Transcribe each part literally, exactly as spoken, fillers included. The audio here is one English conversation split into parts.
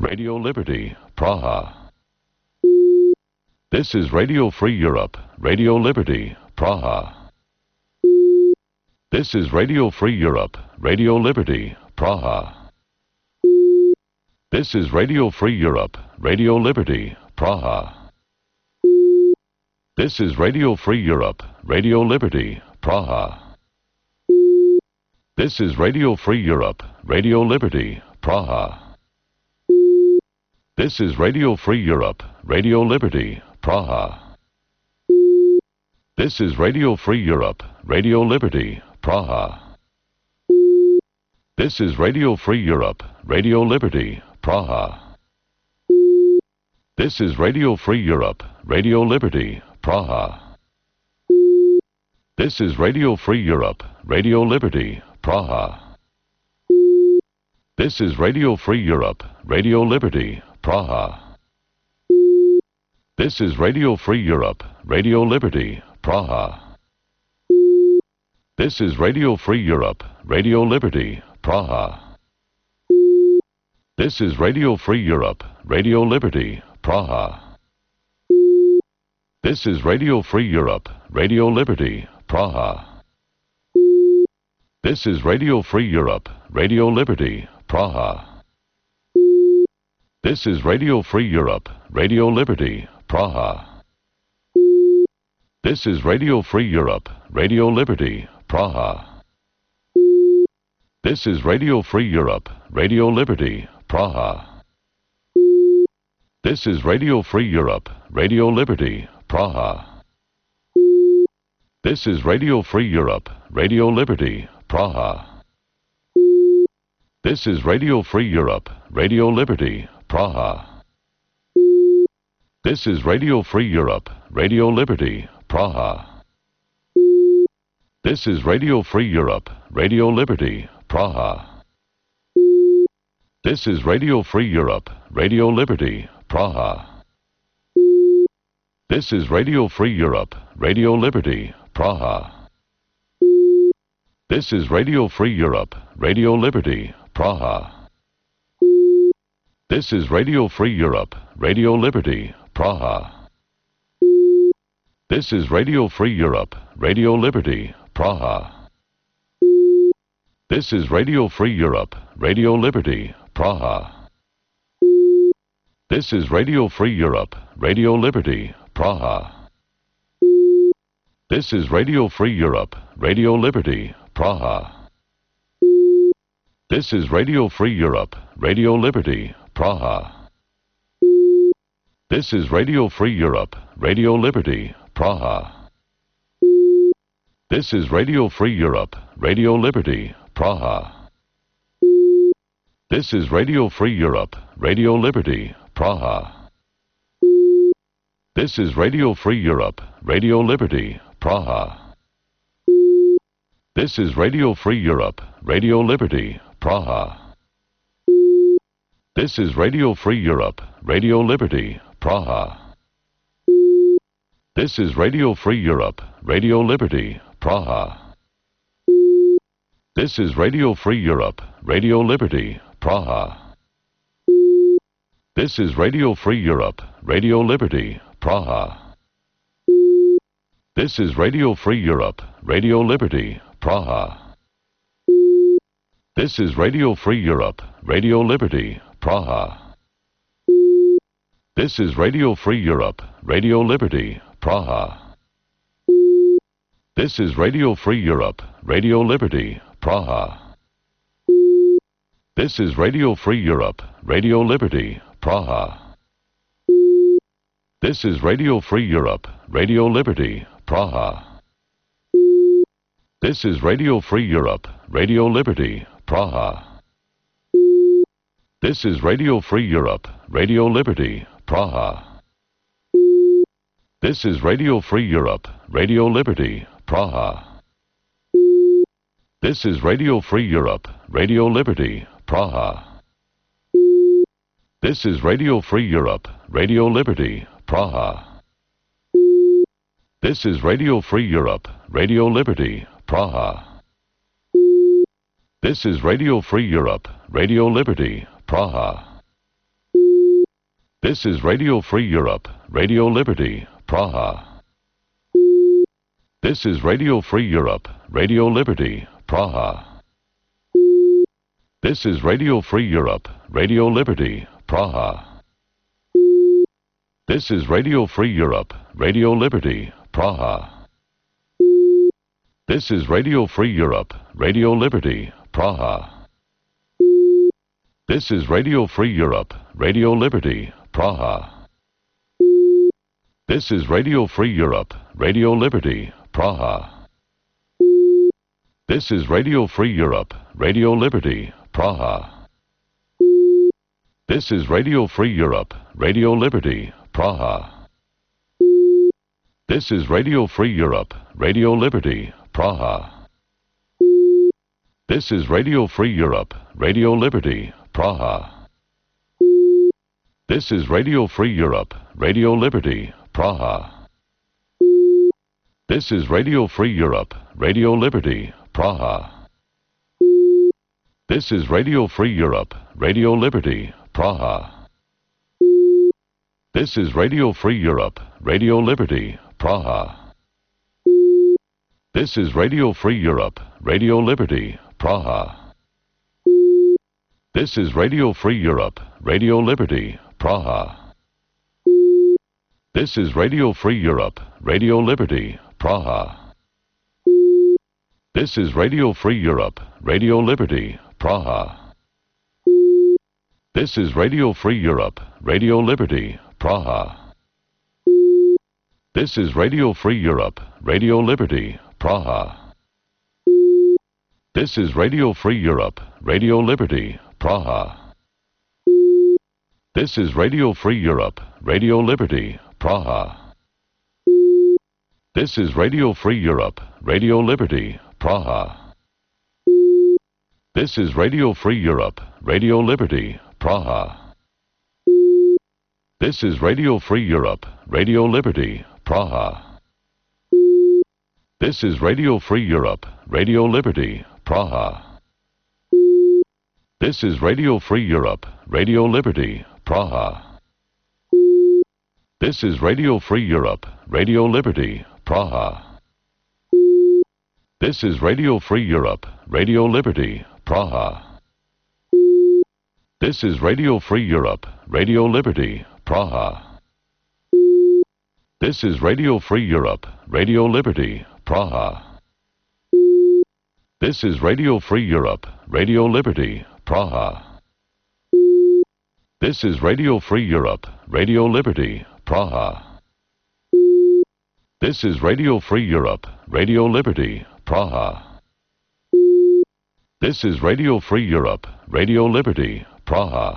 Radio Liberty, Praha. This is Radio Free Europe, Radio Liberty, Praha. This is Radio Free Europe, Radio Liberty, Praha. This is Radio Free Europe, Radio Liberty, Praha. This is Radio Free Europe, Radio Liberty, Praha. This is Radio Free Europe, Radio Liberty, Praha. This is Radio Free Europe, Radio Liberty, Praha. This is Radio Free Europe, Radio Liberty, Praha. This is Radio Free Europe, Radio Liberty, Praha. This is Radio Free Europe, Radio Liberty, Praha. This is Radio Free Europe, Radio Liberty, Praha. This is Radio Free Europe, Radio Liberty, Praha. This is Radio Free Europe, Radio Liberty, Praha. This is Radio Free Europe, Radio Liberty, Praha. This is Radio Free Europe, Radio Liberty, Praha. This is Radio Free Europe, Radio Liberty, Praha. This is Radio Free Europe, Radio Liberty, Praha. This is Radio Free Europe, Radio Liberty, Praha. This is Radio Free Europe, Radio Liberty, Praha. This is Radio Free Europe, Radio Liberty, Praha. This is Radio Free Europe, Radio Liberty, Praha. This is Radio Free Europe, Radio Liberty, Praha. This is Radio Free Europe, Radio Liberty, Praha. This is Radio Free Europe, Radio Liberty, Praha. This is Radio Free Europe, Radio Liberty, Praha. This is Radio Free Europe, Radio Liberty, Praha. This is Radio Free Europe, Radio Liberty, Praha. This is Radio Free Europe, Radio Liberty, Praha. This is Radio Free Europe, Radio Liberty, Praha. This is Radio Free Europe, Radio Liberty, Praha. This is Radio Free Europe, Radio Liberty, Praha. This is Radio Free Europe, Radio Liberty, Praha. This is Radio Free Europe, Radio Liberty, Praha. This is Radio Free Europe, Radio Liberty, Praha. This is Radio Free Europe, Radio Liberty, Praha. This is Radio Free Europe, Radio Liberty, Praha. This is Radio Free Europe, Radio Liberty, Praha. This is Radio Free Europe, Radio Liberty, Praha. This is Radio Free Europe, Radio Liberty, Praha. This is Radio Free Europe, Radio Liberty, Praha. This is Radio Free Europe, Radio Liberty, Praha. This is Radio Free Europe, Radio Liberty, Praha. This is Radio Free Europe, Radio Liberty, Praha. This is Radio Free Europe, Radio Liberty, Praha. This is Radio Free Europe, Radio Liberty, Praha. This is Radio Free Europe, Radio Liberty, Praha. This is Radio Free Europe, Radio Liberty, Praha. This is Radio Free Europe, Radio Liberty, Praha. This is Radio Free Europe, Radio Liberty, Praha. This is Radio Free Europe, Radio Liberty, Praha. This is Radio Free Europe, Radio Liberty, Praha. This is Radio Free Europe, Radio Liberty, Praha. This is Radio Free Europe, Radio Liberty, Praha. This is Radio Free Europe, Radio Liberty, Praha. This is Radio Free Europe, Radio Liberty, Praha. This is Radio Free Europe, Radio Liberty, Praha. This is Radio Free Europe, Radio Liberty, Praha. This is Radio Free Europe, Radio Liberty, Praha. This is Radio Free Europe, Radio Liberty, Praha. This is Radio Free Europe, Radio Liberty, Praha. This is Radio Free Europe, Radio Liberty, Praha. This is Radio Free Europe, Radio Liberty, Praha. This is Radio Free Europe, Radio Liberty, Praha. This is Radio Free Europe, Radio Liberty, Praha. This is Radio Free Europe, Radio Liberty, Praha. This is Radio Free Europe, Radio Liberty, Praha. This is Radio Free Europe, Radio Liberty, Praha. This is Radio Free Europe, Radio Liberty, Praha. This is Radio Free Europe, Radio Liberty, Praha. This is Radio Free Europe, Radio Liberty, Praha. This is Radio Free Europe, Radio Liberty, Praha. This is Radio Free Europe, Radio Liberty, Praha. This is Radio Free Europe, Radio Liberty, Praha. This is Radio Free Europe, Radio Liberty, Praha. This is Radio Free Europe, Radio Liberty, Praha. This is Radio Free Europe, Radio Liberty, Praha. This is Radio Free Europe, Radio Liberty, Praha. This is Radio Free Europe, Radio Liberty, Praha. This is Radio Free Europe, Radio Liberty, Praha. This is Radio Free Europe, Radio Liberty, Praha. This is Radio Free Europe, Radio Liberty, Praha. This is Radio Free Europe, Radio Liberty, Praha. This is Radio Free Europe, Radio Liberty, Praha. This is Radio Free Europe, Radio Liberty, Praha. This is Radio Free Europe, Radio Liberty, Praha. This is Radio Free Europe, Radio Liberty, Praha. This is Radio Free Europe, Radio Liberty, Praha. This is Radio Free Europe, Radio Liberty, Praha. This is Radio Free Europe, Radio Liberty, Praha. This is Radio Free Europe, Radio Liberty, Praha. This is Radio Free Europe, Radio Liberty, Praha. This is Radio Free Europe, Radio Liberty, Praha.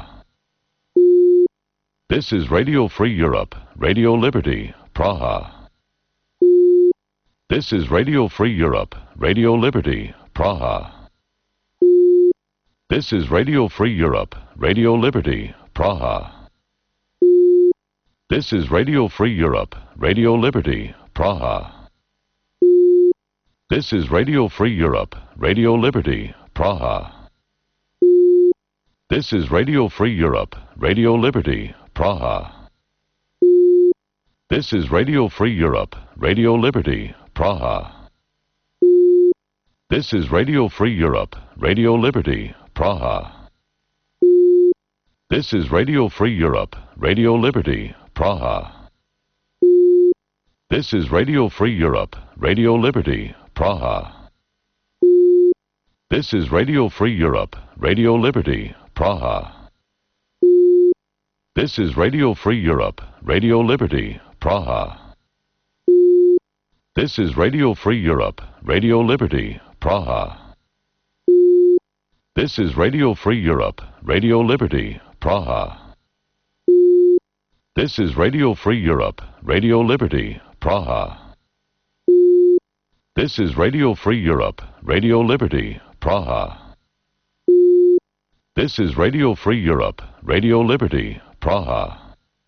This is Radio Free Europe, Radio Liberty, Praha. This is Radio Free Europe, Radio Liberty, Praha. This is Radio Free Europe, Radio Liberty, Praha. This is Radio Free Europe, Radio Liberty, Praha. This is Radio Free Europe, Radio Liberty, Praha. This is Radio Free Europe, Radio Liberty, Praha. This is Radio Free Europe, Radio Liberty, Praha. This is Radio Free Europe, Radio Liberty, Praha. This is Radio Free Europe, Radio Liberty, Praha. This is Radio Free Europe, Radio Liberty, Praha. This is Radio Free Europe, Radio Liberty, Praha. This is Radio Free Europe, Radio Liberty, Praha. This is Radio Free Europe, Radio Liberty, Praha. This is Radio Free Europe, Radio Liberty, Praha. This is Radio Free Europe, Radio Liberty, Praha. This is Radio Free Europe, Radio Liberty, Praha. This is Radio Free Europe, Radio Liberty, Praha.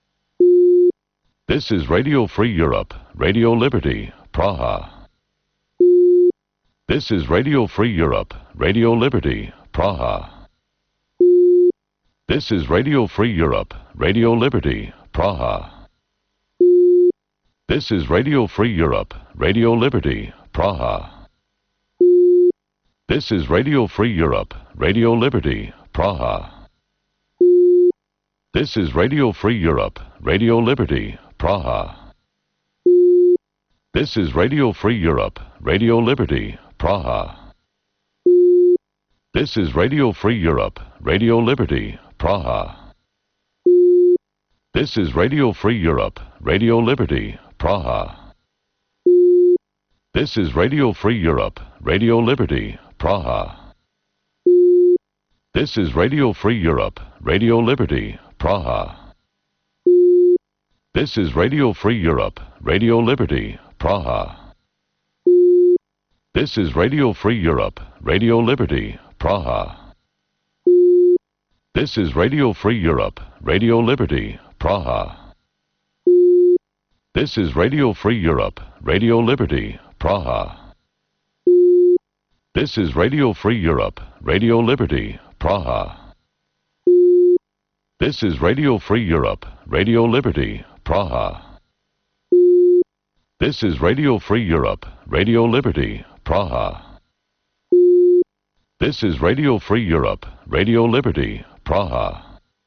This is Radio Free Europe, Radio Liberty, Praha. This is Radio Free Europe, Radio Liberty, Praha. This is Radio Free Europe, Radio Liberty, Praha. This is Radio Free Europe, Radio Liberty, Praha. This is Radio Free Europe, Radio Liberty, Praha. This is Radio Free Europe, Radio Liberty, Praha. This is Radio Free Europe, Radio Liberty, Praha. This is Radio Free Europe, Radio Liberty, Praha. This is Radio Free Europe, Radio Liberty, Praha. This is Radio Free Europe, Radio Liberty, Praha. This is Radio Free Europe, Radio Liberty, Praha. This is Radio Free Europe, Radio Liberty, Praha. This is Radio Free Europe, Radio Liberty, Praha. This is Radio Free Europe, Radio Liberty, Praha. This is Radio Free Europe, Radio Liberty, Praha. This is Radio Free Europe, Radio Liberty, Praha. This is Radio Free Europe, Radio Liberty, Praha. This is Radio Free Europe, Radio Liberty, Praha. This is Radio Free Europe, Radio Liberty, Praha.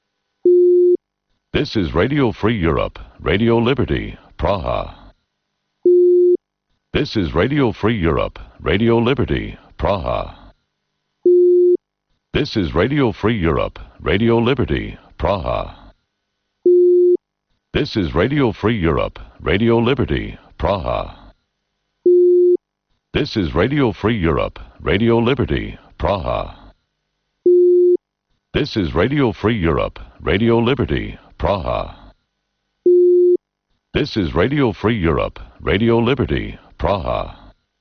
This is Radio Free Europe, Radio Liberty, Praha. This is Radio Free Europe, Radio Liberty, Praha. This is Radio Free Europe, Radio Liberty, Praha. This is Radio Free Europe, Radio Liberty, Praha. This is Radio Free Europe, Radio Liberty, Praha. This is Radio Free Europe, Radio Liberty, Praha. This is Radio Free Europe, Radio Liberty, Praha.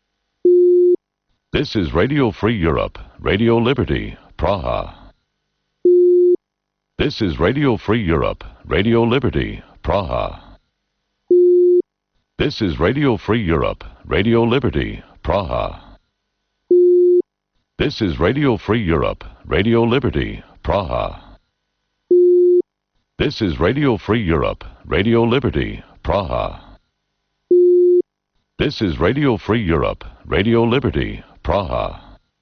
This is Radio Free Europe, Radio Liberty, Praha. This is Radio Free Europe, Radio Liberty, Praha. This is Radio Free Europe, Radio Liberty, Praha. This is Radio Free Europe, Radio Liberty, Praha. This is Radio Free Europe, Radio Liberty, Praha. This is Radio Free Europe, Radio Liberty, Praha.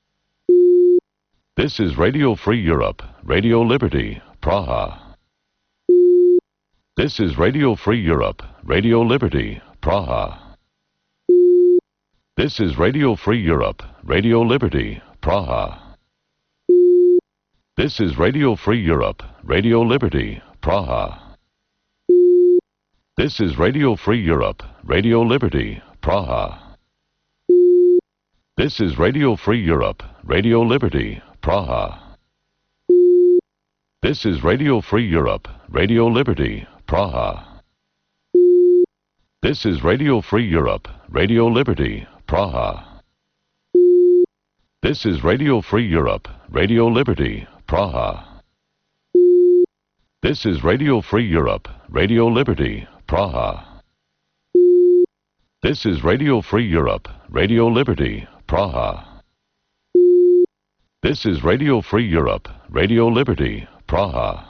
This is Radio Free Europe, Radio Liberty, Praha. This is Radio Free Europe, Radio Liberty, Praha. This is Radio Free Europe, Radio Liberty, Praha. This is Radio Free Europe, Radio Liberty, Praha. This is Radio Free Europe, Radio Liberty, Praha. This is Radio Free Europe, Radio Liberty, Praha. This is Radio Free Europe, Radio Liberty, Praha. This is Radio Free Europe, Radio Liberty, Praha. This is Radio Free Europe, Radio Liberty, Praha. This is Radio Free Europe, Radio Liberty, Praha. This is Radio Free Europe, Radio Liberty, Praha. This is Radio Free Europe, Radio Liberty, Praha.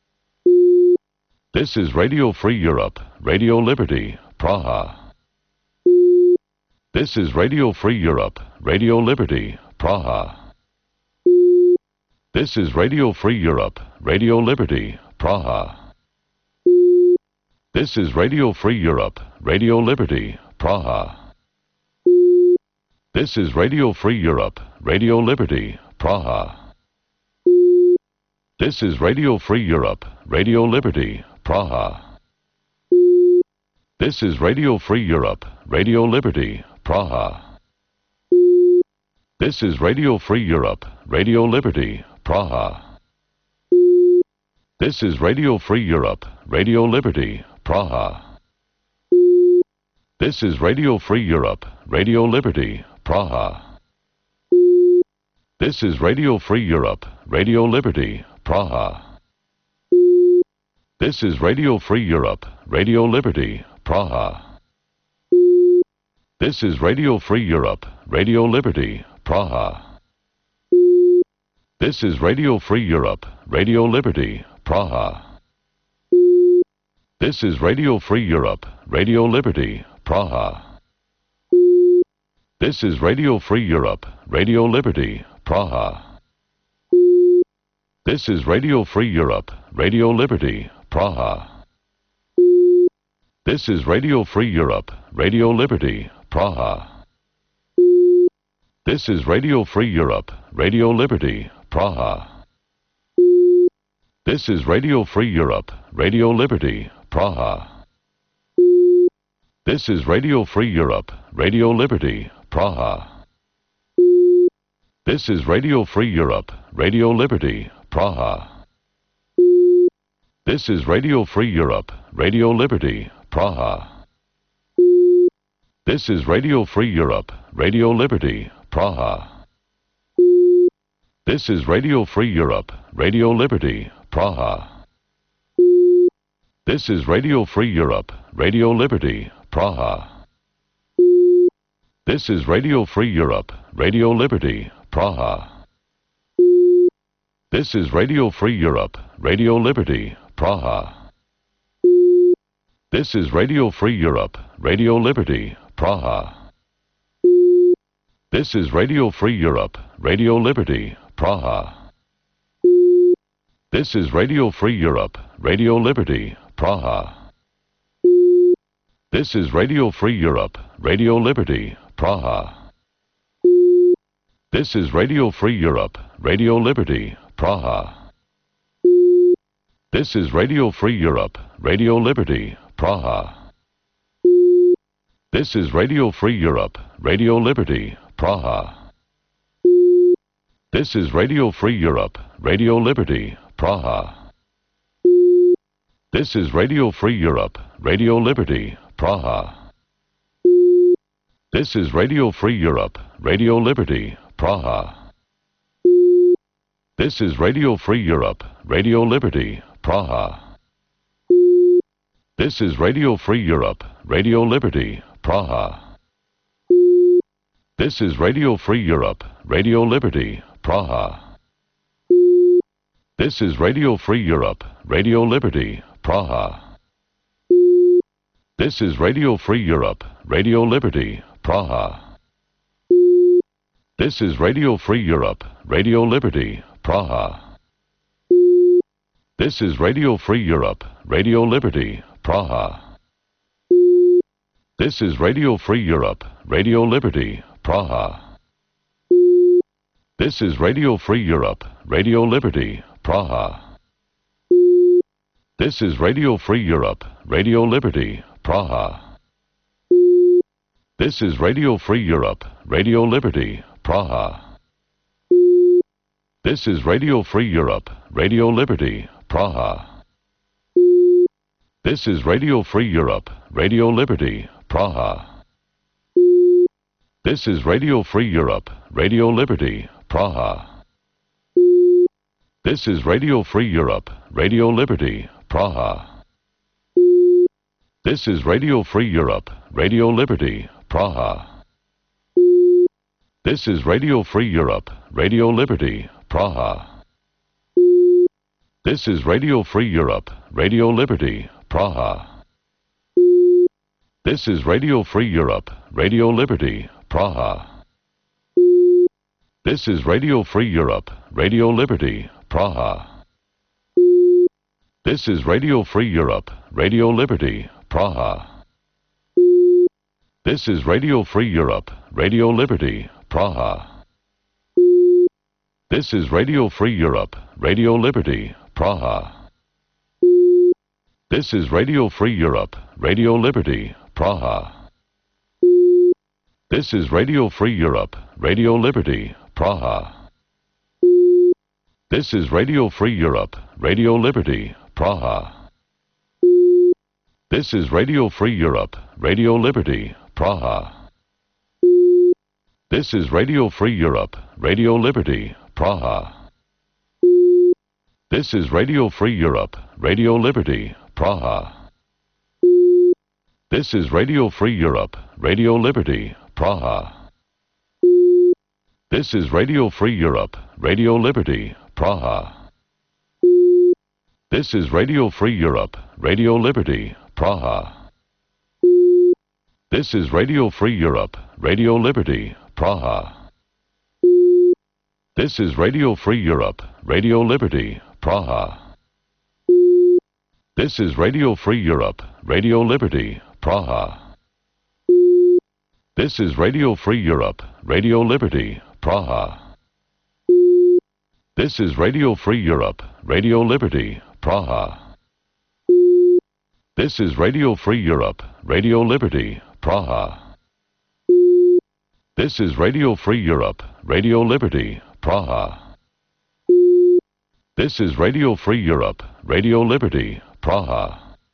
This is Radio Free Europe, Radio Liberty, Praha. This is Radio Free Europe, Radio Liberty, Praha. This is Radio Free Europe, Radio Liberty, Praha. This is Radio Free Europe, Radio Liberty, Praha. This is Radio Free Europe, Radio Liberty, Praha. This is Radio Free Europe, Radio Liberty, Praha. This is Radio Free Europe, Radio Liberty, Praha. This is Radio Free Europe, Radio Liberty, Praha. This is Radio Free Europe, Radio Liberty, Praha. This is Radio Free Europe, Radio Liberty, Praha. This is Radio Free Europe, Radio Liberty, Praha. This is Radio Free Europe, Radio Liberty, Praha. This is Radio Free Europe, Radio Liberty, Praha. This is Radio Free Europe, Radio Liberty, Praha. This is Radio Free Europe, Radio Liberty, Praha. This is Radio Free Europe, Radio Liberty, Praha. This is Radio Free Europe, Radio Liberty, Praha. This is Radio Free Europe, Radio Liberty, Praha. This is Radio Free Europe, Radio Liberty, Praha. This is Radio Free Europe, Radio Liberty, Praha. This is Radio Free Europe, Radio Liberty, Praha. This is Radio Free Europe, Radio Liberty, Praha. This is Radio Free Europe, Radio Liberty, Praha. This is Radio Free Europe, Radio Liberty, Praha. This is Radio Free Europe, Radio Liberty, Praha. This is Radio Free Europe, Radio Liberty, Praha. This is Radio Free Europe, Radio Liberty, Praha. This is Radio Free Europe, Radio Liberty, Praha. This is Radio Free Europe, Radio Liberty, Praha. This is Radio Free Europe, Radio Liberty, Praha. This is Radio Free Europe, Radio Liberty, Praha. This is Radio Free Europe, Radio Liberty, Praha. This is Radio Free Europe, Radio Liberty, Praha. This is Radio Free Europe, Radio Liberty, Praha. This is Radio Free Europe, Radio Liberty, Praha. This is Radio Free Europe, Radio Liberty, Praha. This is Radio Free Europe, Radio Liberty, Praha. This is Radio Free Europe, Radio Liberty, Praha. This is Radio Free Europe, Radio Liberty, Praha. This is Radio Free Europe, Radio Liberty, Praha. This is Radio Free Europe, Radio Liberty, Praha. This is Radio Free Europe, Radio Liberty, Praha. This is Radio Free Europe, Radio Liberty, Praha. This is Radio Free Europe, Radio Liberty, Praha. This is Radio Free Europe, Radio Liberty, Praha. This is Radio Free Europe, Radio Liberty, Praha. This is Radio Free Europe, Radio Liberty, Praha. This is Radio Free Europe, Radio Liberty, Praha. This is Radio Free Europe, Radio Liberty, Praha. This is Radio Free Europe, Radio Liberty, Praha. This is Radio Free Europe, Radio Liberty, Praha. This is Radio Free Europe, Radio Liberty, Praha. This is Radio Free Europe, Radio Liberty, Praha. This is Radio Free Europe, Radio Liberty, Praha. This is Radio Free Europe, Radio Liberty, Praha. This is Radio Free Europe, Radio Liberty, Praha. This is Radio Free Europe, Radio Liberty, Praha. This is Radio Free Europe, Radio Liberty, Praha. This is Radio Free Europe, Radio Liberty, Praha. This is Radio Free Europe, Radio Liberty, Praha. This is Radio Free Europe, Radio Liberty, Praha. This is Radio Free Europe, Radio Liberty, Praha. This is Radio Free Europe, Radio Liberty, Praha. This is Radio Free Europe, Radio Liberty, Praha. This is Radio Free Europe, Radio Liberty, Praha. This is Radio Free Europe, Radio Liberty, Praha. This is Radio Free Europe, Radio Liberty, Praha. This is Radio Free Europe, Radio Liberty, Praha. This is Radio Free Europe, Radio Liberty, Praha. This is Radio Free Europe, Radio Liberty, Praha. This is Radio Free Europe, Radio Liberty, Praha. This is Radio Free Europe, Radio Liberty, Praha. This is Radio Free Europe, Radio Liberty, Praha. This is Radio Free Europe, Radio Liberty, Praha. This is Radio Free Europe, Radio Liberty, Praha. This is Radio Free Europe, Radio Liberty, Praha. This is Radio Free Europe, Radio Liberty, Praha. This is Radio Free Europe, Radio Liberty, Praha.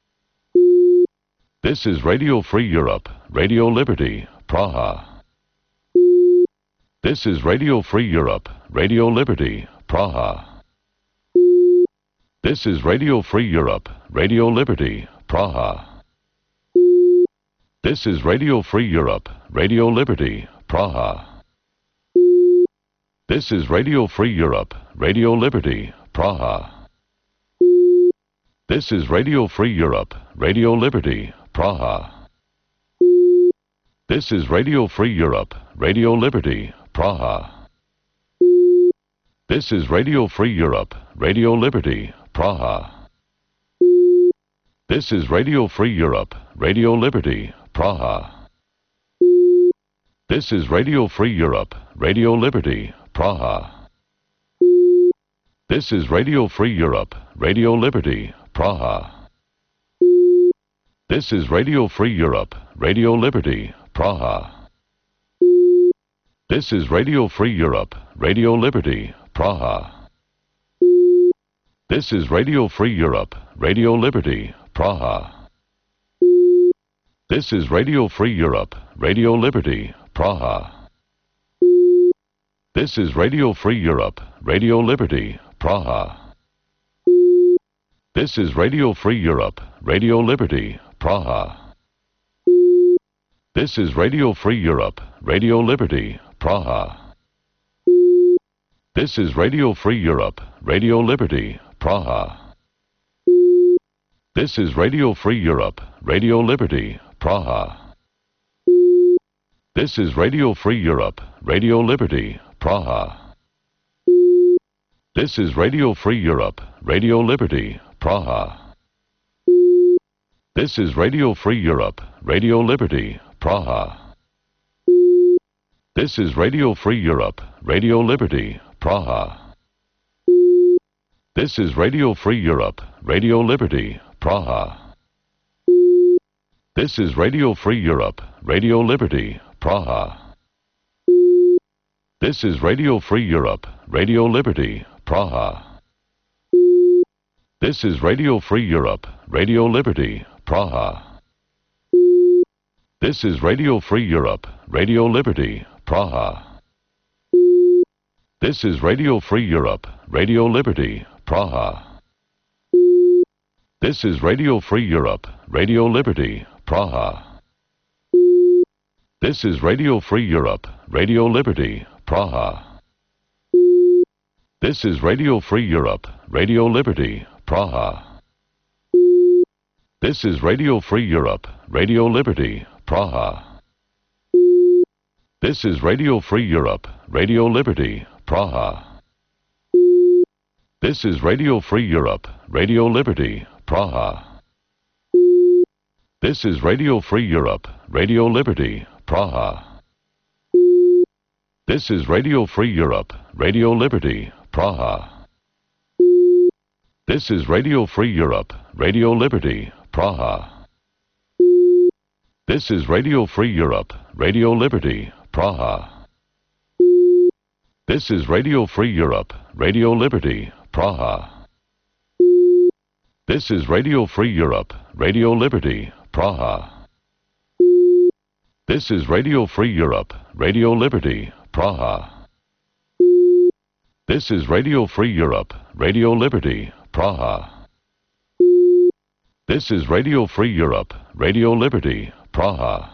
This is Radio Free Europe, Radio Liberty, Praha. This is Radio Free Europe, Radio Liberty, Praha. This is Radio Free Europe, Radio Liberty, Praha. This is Radio Free Europe, Radio Liberty, Praha. This is Radio Free Europe, Radio Liberty, Praha. This is Radio Free Europe, Radio Liberty, Praha. This is Radio Free Europe, Radio Liberty, Praha. This is Radio Free Europe, Radio Liberty, Praha. This is Radio Free Europe, Radio Liberty, Praha. This is Radio Free Europe, Radio Liberty, Praha. This is Radio Free Europe, Radio Liberty, Praha. This is Radio Free Europe, Radio Liberty, Praha. This is Radio Free Europe, Radio Liberty, Praha. This is Radio Free Europe, Radio Liberty, Praha. This is Radio Free Europe, Radio Liberty, Praha. This is Radio Free Europe, Radio Liberty, Praha. This is Radio Free Europe, Radio Liberty, Praha. This is Radio Free Europe, Radio Liberty, Praha. This is Radio Free Europe, Radio Liberty, Praha. This is Radio Free Europe, Radio Liberty, Praha. This is Radio Free Europe, Radio Liberty, Praha. This is Radio Free Europe, Radio Liberty, Praha. This is Radio Free Europe, Radio Liberty, Praha. This is Radio Free Europe, Radio Liberty, Praha. This is Radio Free Europe, Radio Liberty, Praha. This is Radio Free Europe, Radio Liberty, Praha. This is Radio Free Europe, Radio Liberty, Praha. This is Radio Free Europe, Radio Liberty, Praha. This is Radio Free Europe, Radio Liberty, Praha. This is Radio Free Europe, Radio Liberty, Praha. This is Radio Free Europe, Radio Liberty, Praha. This is Radio Free Europe, Radio Liberty, Praha. This is Radio Free Europe, Radio Liberty, Praha. This is Radio Free Europe, Radio Liberty, Praha. This is Radio Free Europe, Radio Liberty, Praha. This is Radio Free Europe, Radio Liberty, Praha. This is Radio Free Europe, Radio Liberty, Praha. This is Radio Free Europe, Radio Liberty, Praha. This is Radio Free Europe, Radio Liberty, Praha. This is Radio Free Europe, Radio Liberty, Praha. This is Radio Free Europe, Radio Liberty, Praha. This is Radio Free Europe, Radio Liberty, Praha. This is Radio Free Europe, Radio Liberty, Praha. This is Radio Free Europe, Radio Liberty, Praha. This is Radio Free Europe, Radio Liberty, Praha.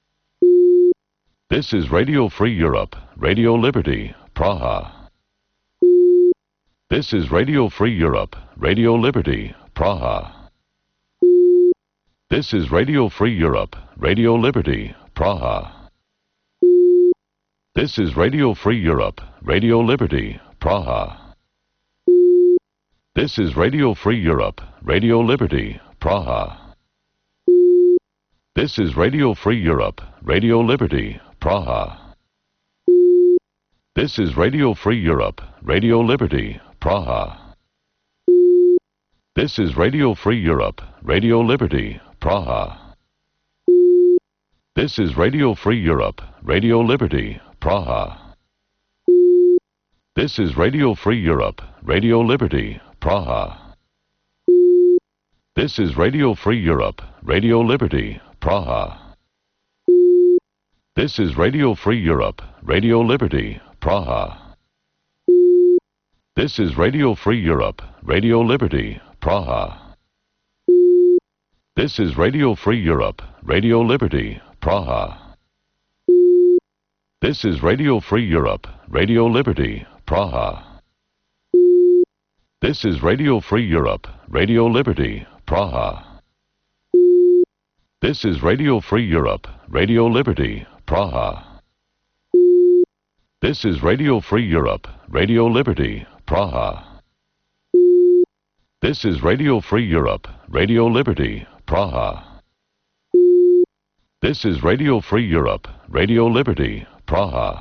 This is Radio Free Europe, Radio Liberty, Praha. This is Radio Free Europe, Radio Liberty, Praha. This is Radio Free Europe, Radio Liberty, Praha. This is Radio Free Europe, Radio Liberty, Praha. This is Radio Free Europe, Radio Liberty, Praha. This is Radio Free Europe, Radio Liberty, Praha. This is Radio Free Europe, Radio Liberty, Praha. This is Radio Free Europe, Radio Liberty, Praha. This is Radio Free Europe, Radio Liberty, Praha. This is Radio Free Europe, Radio Liberty, Praha. This is Radio Free Europe, Radio Liberty, Praha. This is Radio Free Europe, Radio Liberty, Praha. This is Radio Free Europe, Radio Liberty, Praha. This is Radio Free Europe, Radio Liberty, Praha. This is Radio Free Europe, Radio Liberty, Praha. This is Radio Free Europe, Radio Liberty, Praha. This is Radio Free Europe, Radio Liberty, Praha. This is Radio Free Europe, Radio Liberty, Praha. This is Radio Free Europe, Radio Liberty, Praha. This is Radio Free Europe, Radio Liberty, Praha.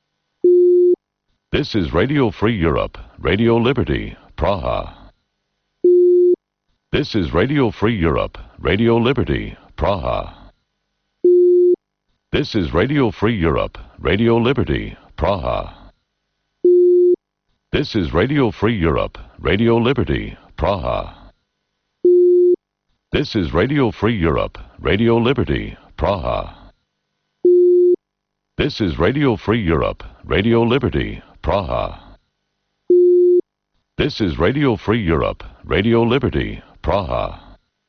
This is Radio Free Europe, Radio Liberty, Praha. This is Radio Free Europe, Radio Liberty, Praha. This is Radio Free Europe, Radio Liberty, Praha. This is Radio Free Europe, Radio Liberty, Praha. This is Radio Free Europe, Radio Liberty, Praha. This is Radio Free Europe, Radio Liberty, Praha. This is Radio Free Europe, Radio Liberty, Praha.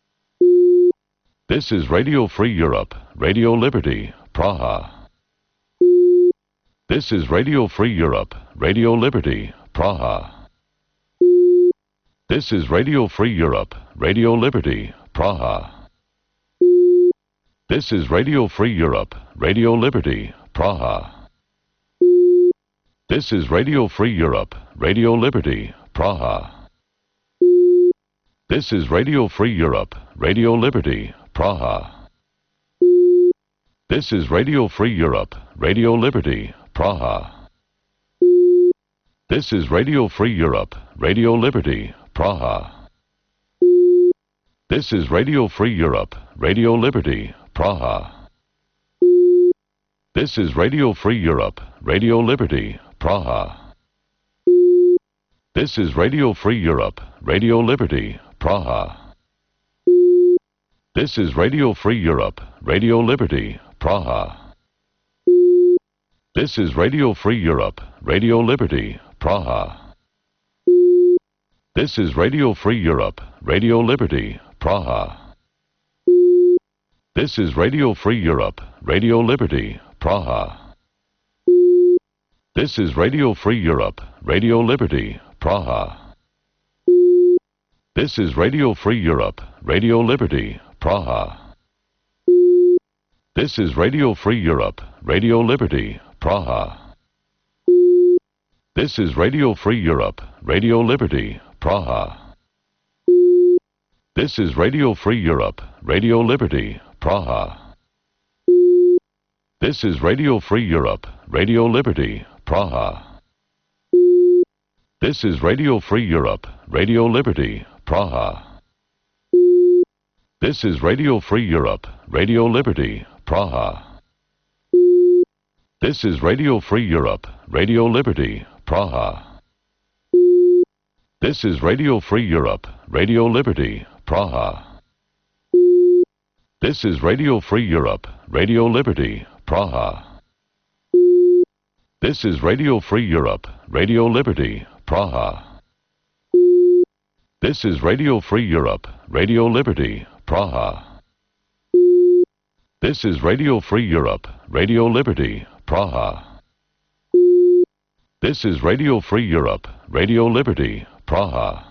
This is Radio Free Europe, Radio Liberty, Praha. This is Radio Free Europe, Radio Liberty, Praha. This is Radio Free Europe, Radio Liberty, Praha. This is Radio Free Europe, Radio Liberty, Praha. This is Radio Free Europe, Radio Liberty, Praha. This is Radio Free Europe, Radio Liberty, Praha. This is Radio Free Europe, Radio Liberty, Praha. This is Radio Free Europe, Radio Liberty, Praha. This is Radio Free Europe, Radio Liberty, Praha. This is Radio Free Europe, Radio Liberty, Praha. This is Radio Free Europe, Radio Liberty, Praha. This is Radio Free Europe, Radio Liberty, Praha. This is Radio Free Europe, Radio Liberty, Praha. This is Radio Free Europe, Radio Liberty, Praha. This is Radio Free Europe, Radio Liberty, Praha. This is Radio Free Europe, Radio Liberty, Praha. This is Radio Free Europe, Radio Liberty, Praha. This is Radio Free Europe, Radio Liberty, Praha. This is Radio Free Europe, Radio Liberty, Praha. This is Radio Free Europe, Radio Liberty, Praha. This is Radio Free Europe, Radio Liberty, Praha. This is Radio Free Europe, Radio Liberty, Praha. This is Radio Free Europe, Radio Liberty, Praha. This is Radio Free Europe, Radio Liberty, Praha. This is Radio Free Europe, Radio Liberty, Praha. This is Radio Free Europe, Radio Liberty, Praha. This is Radio Free Europe, Radio Liberty, Praha. This is Radio Free Europe, Radio Liberty, Praha. This is Radio Free Europe, Radio Liberty, Praha. This is Radio Free Europe, Radio Liberty, Praha.